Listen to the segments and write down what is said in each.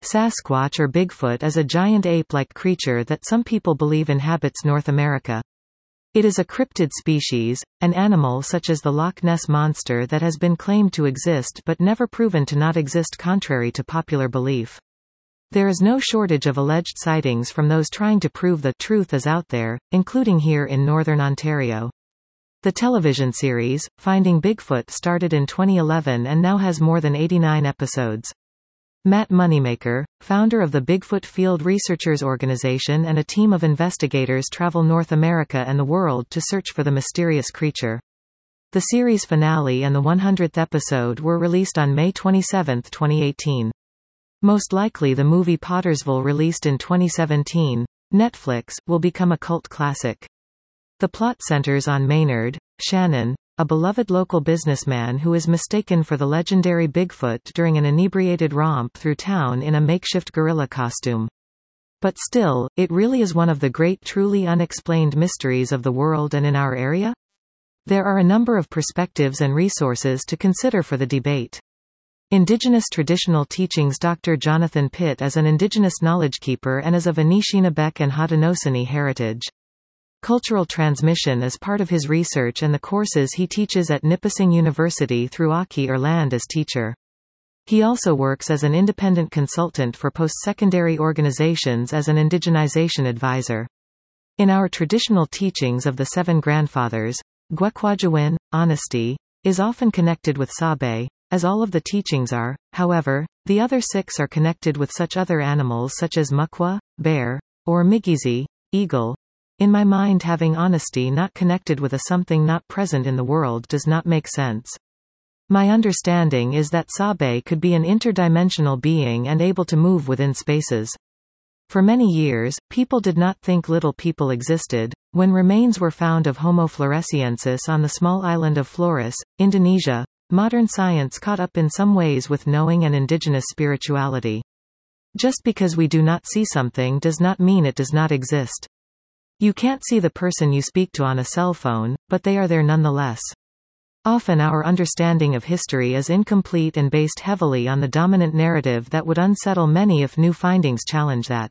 Sasquatch or Bigfoot is a giant ape-like creature that some people believe inhabits North America. It is a cryptid species, an animal such as the Loch Ness Monster that has been claimed to exist but never proven to not exist contrary to popular belief. There is no shortage of alleged sightings from those trying to prove the truth is out there, including here in Northern Ontario. The television series, Finding Bigfoot, started in 2011 and now has more than 89 episodes. Matt Moneymaker, founder of the Bigfoot Field Researchers Organization, and a team of investigators travel North America and the world to search for the mysterious creature. The series finale and the 100th episode were released on May 27, 2018. Most likely the movie Pottersville, released in 2017, Netflix, will become a cult classic. The plot centers on Maynard, Shannon, a beloved local businessman who is mistaken for the legendary Bigfoot during an inebriated romp through town in a makeshift gorilla costume. But still, it really is one of the great truly unexplained mysteries of the world and in our area? There are a number of perspectives and resources to consider for the debate. Indigenous Traditional Teachings. Dr. Jonathan Pitt is an Indigenous knowledge keeper and is of Anishinaabe and Haudenosaunee heritage. Cultural transmission is part of his research and the courses he teaches at Nipissing University through Aki or Land as teacher. He also works as an independent consultant for post-secondary organizations as an indigenization advisor. In our traditional teachings of the Seven Grandfathers, Gwekwajawin, honesty, is often connected with Sabe, as all of the teachings are. However, the other six are connected with such other animals such as Mukwa, bear, or Migizi, eagle. In my mind, having honesty not connected with a something not present in the world does not make sense. My understanding is that Sabe could be an interdimensional being and able to move within spaces. For many years, people did not think little people existed. When remains were found of Homo floresiensis on the small island of Flores, Indonesia, modern science caught up in some ways with knowing and indigenous spirituality. Just because we do not see something does not mean it does not exist. You can't see the person you speak to on a cell phone, but they are there nonetheless. Often our understanding of history is incomplete and based heavily on the dominant narrative that would unsettle many if new findings challenge that.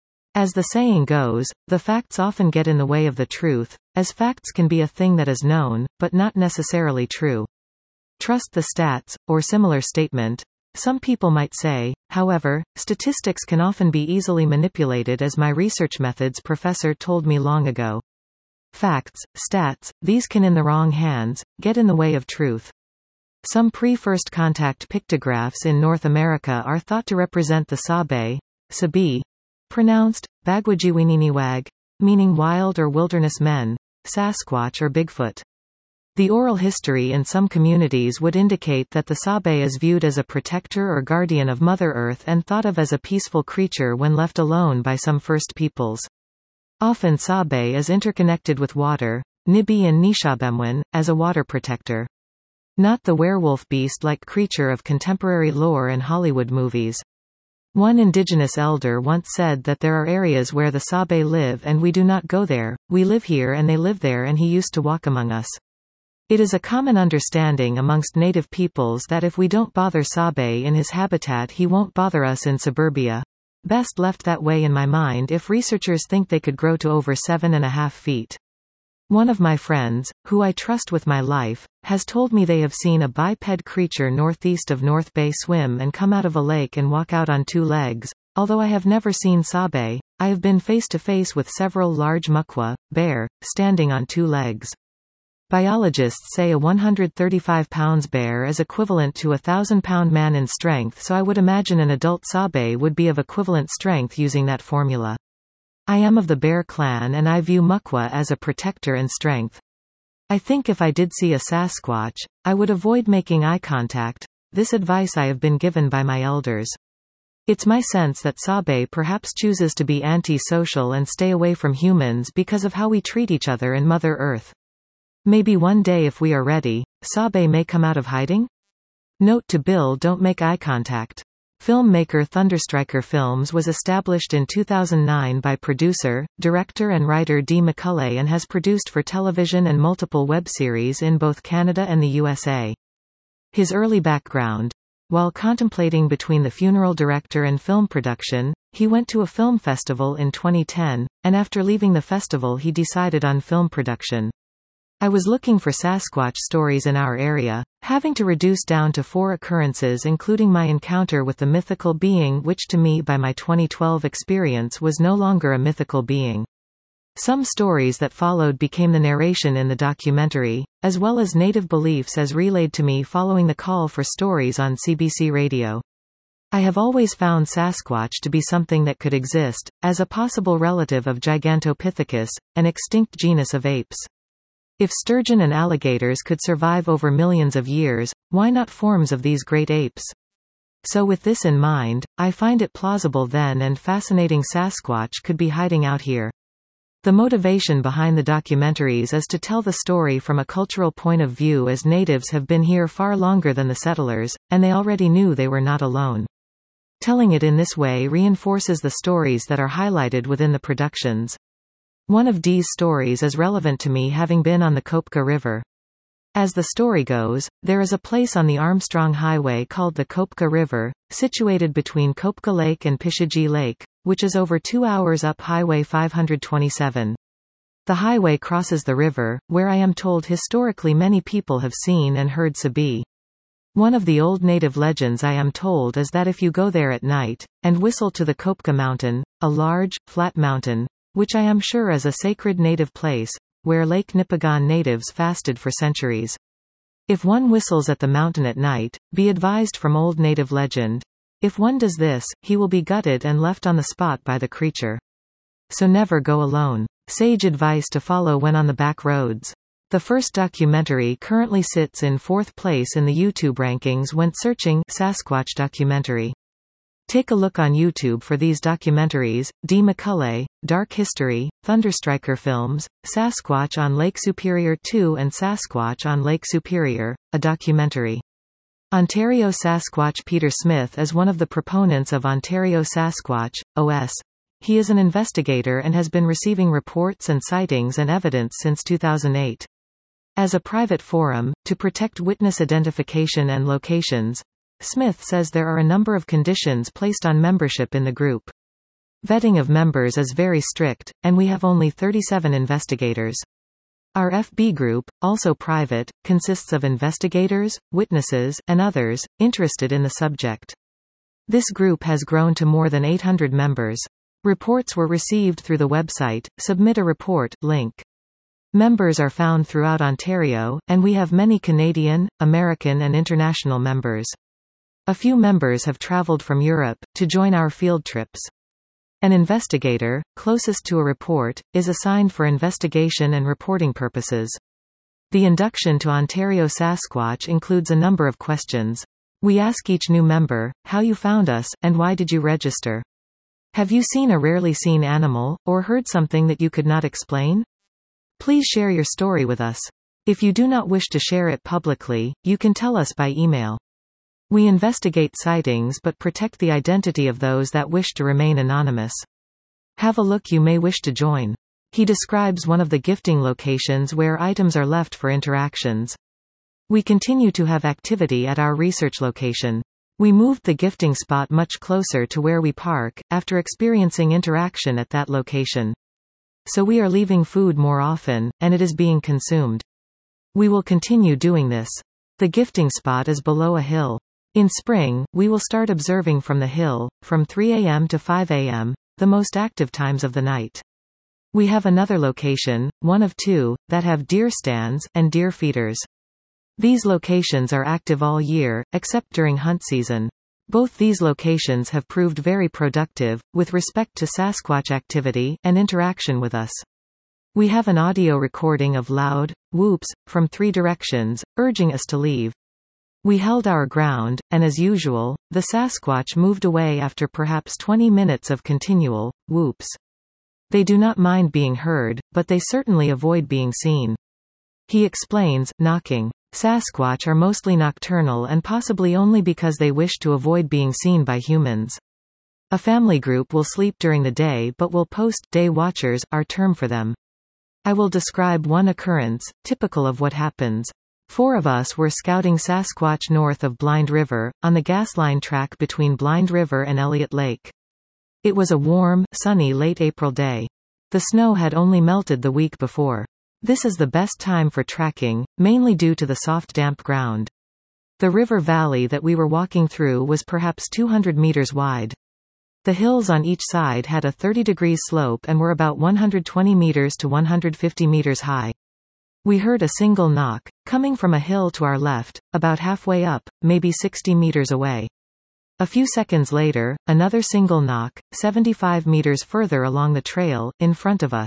As the saying goes, the facts often get in the way of the truth, as facts can be a thing that is known, but not necessarily true. Trust the stats, or similar statement. Some people might say. However, statistics can often be easily manipulated, as my research methods professor told me long ago. Facts, stats, these can in the wrong hands, get in the way of truth. Some pre-first contact pictographs in North America are thought to represent the Sabe, Sabi, pronounced, Bagwajiwininiwag, meaning wild or wilderness men, Sasquatch or Bigfoot. The oral history in some communities would indicate that the Sabe is viewed as a protector or guardian of Mother Earth and thought of as a peaceful creature when left alone by some First Peoples. Often Sabe is interconnected with water, Nibi and Nishabemwin, as a water protector. Not the werewolf beast-like creature of contemporary lore and Hollywood movies. One indigenous elder once said that there are areas where the Sabe live and we do not go there, we live here and they live there, and he used to walk among us. It is a common understanding amongst native peoples that if we don't bother Sabe in his habitat, he won't bother us in suburbia. Best left that way in my mind if researchers think they could grow to over 7.5 feet. One of my friends, who I trust with my life, has told me they have seen a biped creature northeast of North Bay swim and come out of a lake and walk out on 2 legs. Although I have never seen Sabe, I have been face to face with several large Mukwa, bear, standing on 2 legs. Biologists say a 135 pounds bear is equivalent to a 1,000-pound man in strength, so I would imagine an adult Sabe would be of equivalent strength using that formula. I am of the bear clan and I view Mukwa as a protector and strength. I think if I did see a Sasquatch, I would avoid making eye contact. This advice I have been given by my elders. It's my sense that Sabe perhaps chooses to be anti-social and stay away from humans because of how we treat each other in Mother Earth. Maybe one day, if we are ready, Sabe may come out of hiding? Note to Bill: don't make eye contact. Filmmaker Thunderstriker Films was established in 2009 by producer, director and writer Dee McCulley and has produced for television and multiple web series in both Canada and the USA. His early background. while contemplating between the funeral director and film production, he went to a film festival in 2010, and after leaving the festival he decided on film production. I was looking for Sasquatch stories in our area, having to reduce down to 4 occurrences including my encounter with the mythical being which to me by my 2012 experience was no longer a mythical being. Some stories that followed became the narration in the documentary, as well as native beliefs as relayed to me following the call for stories on CBC Radio. I have always found Sasquatch to be something that could exist, as a possible relative of Gigantopithecus, an extinct genus of apes. If sturgeon and alligators could survive over millions of years, why not forms of these great apes? So with this in mind, I find it plausible then and fascinating Sasquatch could be hiding out here. The motivation behind the documentaries is to tell the story from a cultural point of view as natives have been here far longer than the settlers, and they already knew they were not alone. Telling it in this way reinforces the stories that are highlighted within the productions. One of Dee's stories is relevant to me having been on the Kopka River. As the story goes, there is a place on the Armstrong Highway called the Kopka River, situated between Kopka Lake and Pishiji Lake, which is over 2 hours up Highway 527. The highway crosses the river, where I am told historically many people have seen and heard Sabi. One of the old native legends I am told is that if you go there at night, and whistle to the Kopka Mountain, a large, flat mountain, which I am sure is a sacred native place, where Lake Nipigon natives fasted for centuries. If one whistles at the mountain at night, be advised from old native legend, if one does this, he will be gutted and left on the spot by the creature. So never go alone. Sage advice to follow when on the back roads. The first documentary currently sits in 4th place in the YouTube rankings when searching Sasquatch documentary. Take a look on YouTube for these documentaries: Dee McCulley, Dark History, Thunderstriker Films, Sasquatch on Lake Superior 2 and Sasquatch on Lake Superior, a documentary. Ontario Sasquatch. Peter Smith is one of the proponents of Ontario Sasquatch, OS. He is an investigator and has been receiving reports and sightings and evidence since 2008. As a private forum, to protect witness identification and locations, Smith says there are a number of conditions placed on membership in the group. Vetting of members is very strict, and we have only 37 investigators. Our FB group, also private, consists of investigators, witnesses, and others, interested in the subject. This group has grown to more than 800 members. Reports were received through the website, Submit a Report, link. Members are found throughout Ontario, and we have many Canadian, American and international members. A few members have traveled from Europe, to join our field trips. An investigator, closest to a report, is assigned for investigation and reporting purposes. The induction to Ontario Sasquatch includes a number of questions. We ask each new member, how you found us, and why did you register? Have you seen a rarely seen animal, or heard something that you could not explain? Please share your story with us. If you do not wish to share it publicly, you can tell us by email. We investigate sightings but protect the identity of those that wish to remain anonymous. Have a look, you may wish to join. He describes one of the gifting locations where items are left for interactions. We continue to have activity at our research location. We moved the gifting spot much closer to where we park, after experiencing interaction at that location. So we are leaving food more often, and it is being consumed. We will continue doing this. The gifting spot is below a hill. In spring, we will start observing from the hill, from 3 a.m. to 5 a.m., the most active times of the night. We have another location, one of 2, that have deer stands, and deer feeders. These locations are active all year, except during hunt season. Both these locations have proved very productive, with respect to Sasquatch activity, and interaction with us. We have an audio recording of loud whoops, from 3 directions, urging us to leave. We held our ground, and as usual, the Sasquatch moved away after perhaps 20 minutes of continual whoops. They do not mind being heard, but they certainly avoid being seen. He explains, knocking. Sasquatch are mostly nocturnal and possibly only because they wish to avoid being seen by humans. A family group will sleep during the day but will post day watchers, our term for them. I will describe one occurrence, typical of what happens. 4 of us were scouting Sasquatch north of Blind River, on the gas line track between Blind River and Elliott Lake. It was a warm, sunny late April day. The snow had only melted the week before. This is the best time for tracking, mainly due to the soft damp ground. The river valley that we were walking through was perhaps 200 meters wide. The hills on each side had a 30-degree slope and were about 120 meters to 150 meters high. We heard a single knock, coming from a hill to our left, about halfway up, maybe 60 meters away. A few seconds later, another single knock, 75 meters further along the trail, in front of us.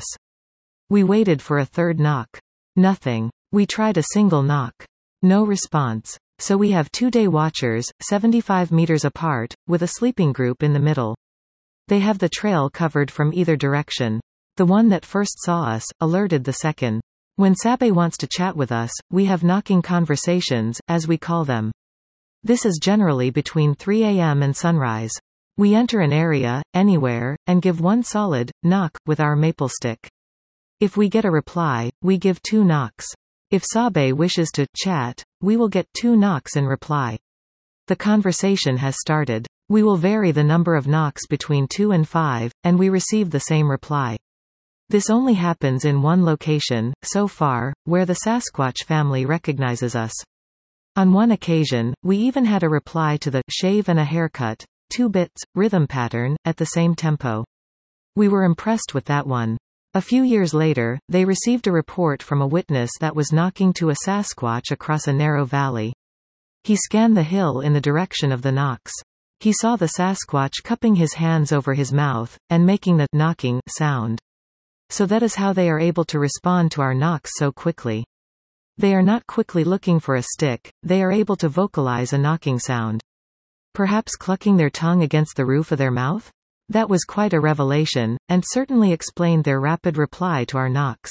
We waited for a third knock. Nothing. We tried a single knock. No response. So we have 2 day watchers, 75 meters apart, with a sleeping group in the middle. They have the trail covered from either direction. The one that first saw us, alerted the second. When Sabe wants to chat with us, we have knocking conversations, as we call them. This is generally between 3 a.m. and sunrise. We enter an area, anywhere, and give one solid knock with our maple stick. If we get a reply, we give 2 knocks. If Sabe wishes to chat, we will get 2 knocks in reply. The conversation has started. We will vary the number of knocks between 2 and 5, and we receive the same reply. This only happens in one location, so far, where the Sasquatch family recognizes us. On one occasion, we even had a reply to the shave and a haircut, 2 bits, rhythm pattern, at the same tempo. We were impressed with that one. A few years later, they received a report from a witness that was knocking to a Sasquatch across a narrow valley. He scanned the hill in the direction of the knocks. He saw the Sasquatch cupping his hands over his mouth, and making the knocking sound. So that is how they are able to respond to our knocks so quickly. They are not quickly looking for a stick, they are able to vocalize a knocking sound. Perhaps clucking their tongue against the roof of their mouth? That was quite a revelation, and certainly explained their rapid reply to our knocks.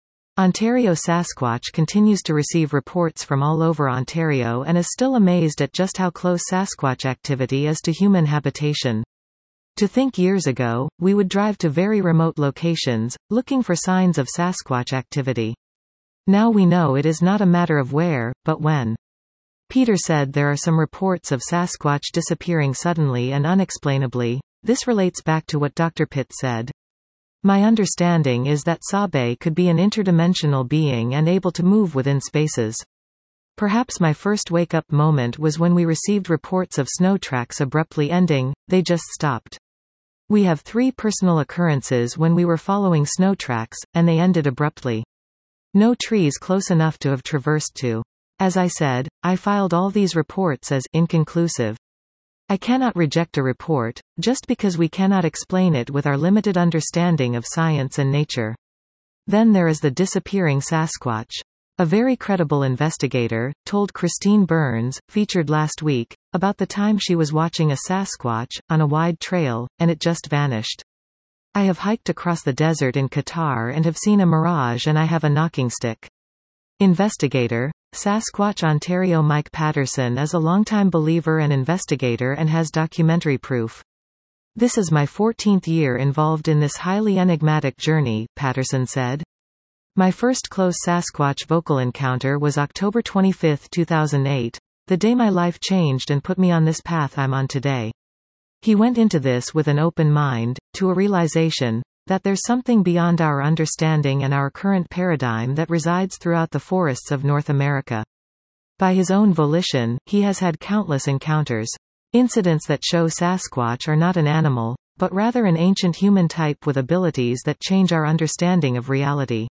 Ontario Sasquatch continues to receive reports from all over Ontario and is still amazed at just how close Sasquatch activity is to human habitation. To think years ago, we would drive to very remote locations, looking for signs of Sasquatch activity. Now we know it is not a matter of where, but when. Peter said there are some reports of Sasquatch disappearing suddenly and unexplainably. This relates back to what Dr. Pitt said. My understanding is that Sabe could be an interdimensional being and able to move within spaces. Perhaps my first wake-up moment was when we received reports of snow tracks abruptly ending, they just stopped. We have 3 personal occurrences when we were following snow tracks, and they ended abruptly. No trees close enough to have traversed to. As I said, I filed all these reports as inconclusive. I cannot reject a report, just because we cannot explain it with our limited understanding of science and nature. Then there is the disappearing Sasquatch. A very credible investigator, told Christine Burns, featured last week, about the time she was watching a Sasquatch, on a wide trail, and it just vanished. I have hiked across the desert in Qatar and have seen a mirage and I have a knocking stick. Investigator, Sasquatch Ontario. Mike Patterson is a longtime believer and investigator and has documentary proof. This is my 14th year involved in this highly enigmatic journey, Patterson said. My first close Sasquatch vocal encounter was October 25, 2008, the day my life changed and put me on this path I'm on today. He went into this with an open mind, to a realization that there's something beyond our understanding and our current paradigm that resides throughout the forests of North America. By his own volition, he has had countless encounters. Incidents that show Sasquatch are not an animal, but rather an ancient human type with abilities that change our understanding of reality.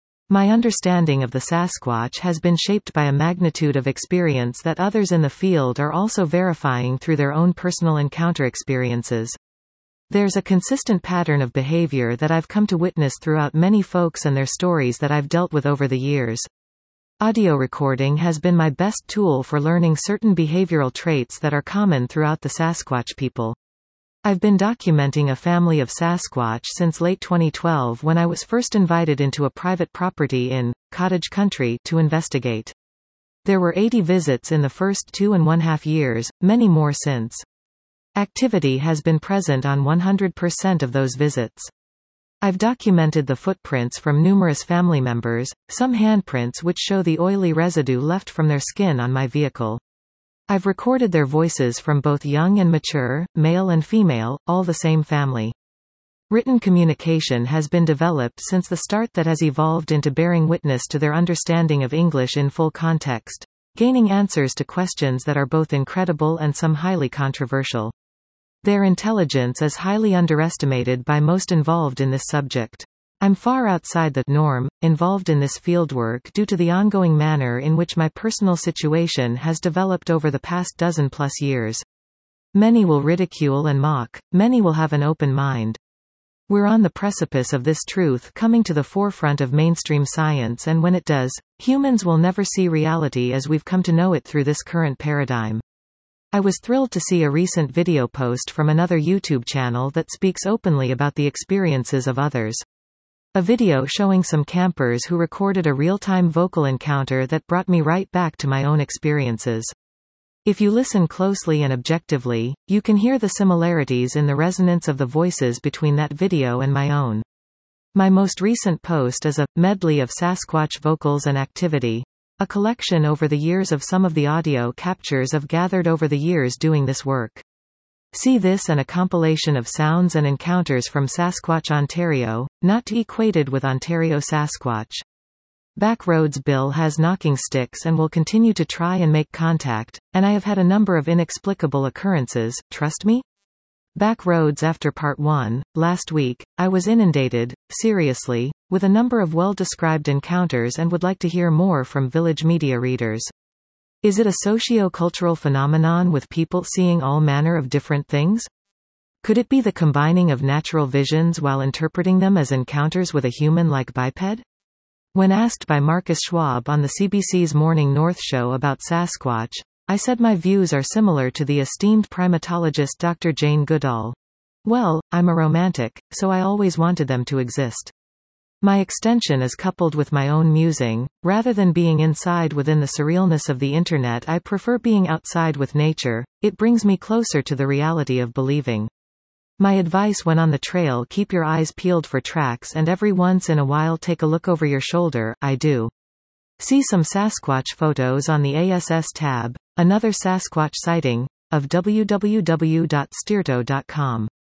My understanding of the Sasquatch has been shaped by a magnitude of experience that others in the field are also verifying through their own personal encounter experiences. There's a consistent pattern of behavior that I've come to witness throughout many folks and their stories that I've dealt with over the years. Audio recording has been my best tool for learning certain behavioral traits that are common throughout the Sasquatch people. I've been documenting a family of Sasquatch since late 2012 when I was first invited into a private property in Cottage Country to investigate. There were 80 visits in the first 2.5 years, many more since. Activity has been present on 100% of those visits. I've documented the footprints from numerous family members, some handprints which show the oily residue left from their skin on my vehicle. I've recorded their voices from both young and mature, male and female, all the same family. Written communication has been developed since the start that has evolved into bearing witness to their understanding of English in full context, gaining answers to questions that are both incredible and some highly controversial. Their intelligence is highly underestimated by most involved in this subject. I'm far outside the norm, involved in this fieldwork due to the ongoing manner in which my personal situation has developed over the past dozen-plus years. Many will ridicule and mock, many will have an open mind. We're on the precipice of this truth coming to the forefront of mainstream science, and when it does, humans will never see reality as we've come to know it through this current paradigm. I was thrilled to see a recent video post from another YouTube channel that speaks openly about the experiences of others. A video showing some campers who recorded a real-time vocal encounter that brought me right back to my own experiences. If you listen closely and objectively, you can hear the similarities in the resonance of the voices between that video and my own. My most recent post is a medley of Sasquatch vocals and activity, a collection over the years of some of the audio captures I've gathered over the years doing this work. See this and a compilation of sounds and encounters from Sasquatch, Ontario, not to equated with Ontario Sasquatch. Backroads Bill has knocking sticks and will continue to try and make contact, and I have had a number of inexplicable occurrences, trust me? Backroads after Part 1, last week, I was inundated, seriously, with a number of well-described encounters and would like to hear more from Village Media readers. Is it a socio-cultural phenomenon with people seeing all manner of different things? Could it be the combining of natural visions while interpreting them as encounters with a human-like biped? When asked by Marcus Schwab on the CBC's Morning North show about Sasquatch, I said my views are similar to the esteemed primatologist Dr. Jane Goodall. Well, I'm a romantic, so I always wanted them to exist. My extension is coupled with my own musing. Rather than being inside within the surrealness of the internet, I prefer being outside with nature. It brings me closer to the reality of believing. My advice when on the trail: keep your eyes peeled for tracks and every once in a while take a look over your shoulder. I do. See some Sasquatch photos on the ASS tab, another Sasquatch sighting, of www.steerto.com.